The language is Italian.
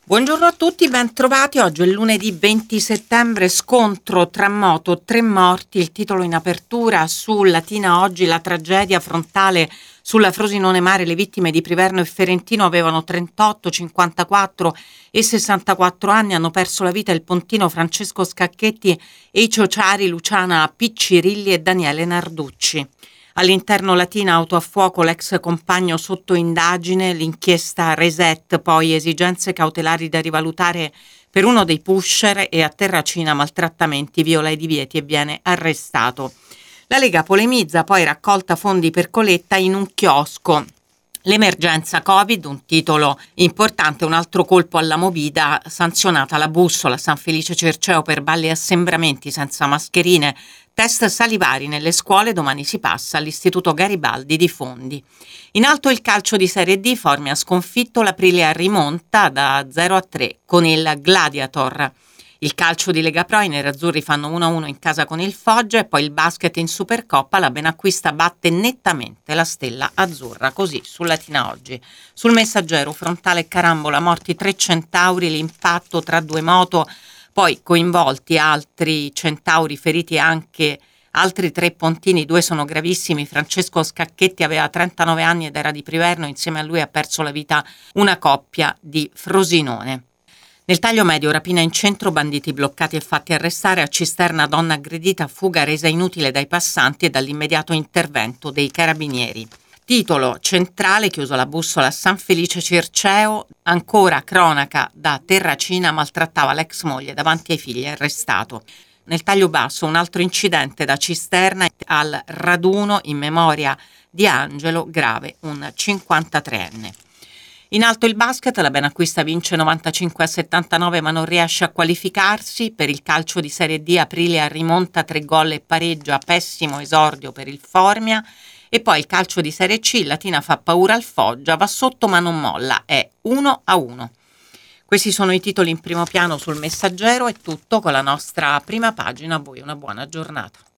Buongiorno a tutti, ben trovati. Oggi è lunedì 20 settembre, scontro tra moto, 3 morti, il titolo in apertura. Su Latina oggi la tragedia frontale sulla Frosinone Mare, le vittime di Priverno e Ferentino avevano 38, 54 e 64 anni, hanno perso la vita il pontino Francesco Scacchetti e i ciociari Luciana Piccirilli e Daniele Narducci. All'interno Latina, auto a fuoco, l'ex compagno sotto indagine, l'inchiesta Reset, poi esigenze cautelari da rivalutare per uno dei pusher e a Terracina maltrattamenti, viola i divieti e viene arrestato. La Lega polemizza, poi raccolta fondi per Coletta in un chiosco. L'emergenza Covid, un titolo importante, un altro colpo alla movida, sanzionata la bussola San Felice Cerceo per balli e assembramenti senza mascherine, test salivari nelle scuole, domani si passa all'Istituto Garibaldi di Fondi. In alto il calcio di Serie D, Formia ha sconfitto l'Aprilia rimonta da 0-3 con il Gladiator. Il calcio di Lega Pro, i nerazzurri fanno 1-1 in casa con il Foggia e poi il basket in Supercoppa, la Benacquista batte nettamente la Stella Azzurra, così su Latina oggi. Sul Messaggero, frontale e carambola, morti 3 centauri, l'impatto tra 2 moto, poi coinvolti altri centauri, feriti anche altri 3 pontini, 2 sono gravissimi. Francesco Scacchetti aveva 39 anni ed era di Priverno, insieme a lui ha perso la vita una coppia di Frosinone. Nel taglio medio, rapina in centro, banditi bloccati e fatti arrestare, a Cisterna donna aggredita, fuga resa inutile dai passanti e dall'immediato intervento dei carabinieri. Titolo centrale, chiuso la bussola San Felice Circeo, ancora cronaca da Terracina, maltrattava l'ex moglie davanti ai figli, arrestato. Nel taglio basso un altro incidente da Cisterna al raduno in memoria di Angelo, grave, un 53enne. In alto il basket, la Benacquista vince 95-79 ma non riesce a qualificarsi. Per il calcio di Serie D, Aprilia rimonta 3 gol e pareggia, pessimo esordio per il Formia. E poi il calcio di Serie C, Latina fa paura al Foggia, va sotto ma non molla, è 1-1. Questi sono i titoli in primo piano sul Messaggero, è tutto con la nostra prima pagina, a voi una buona giornata.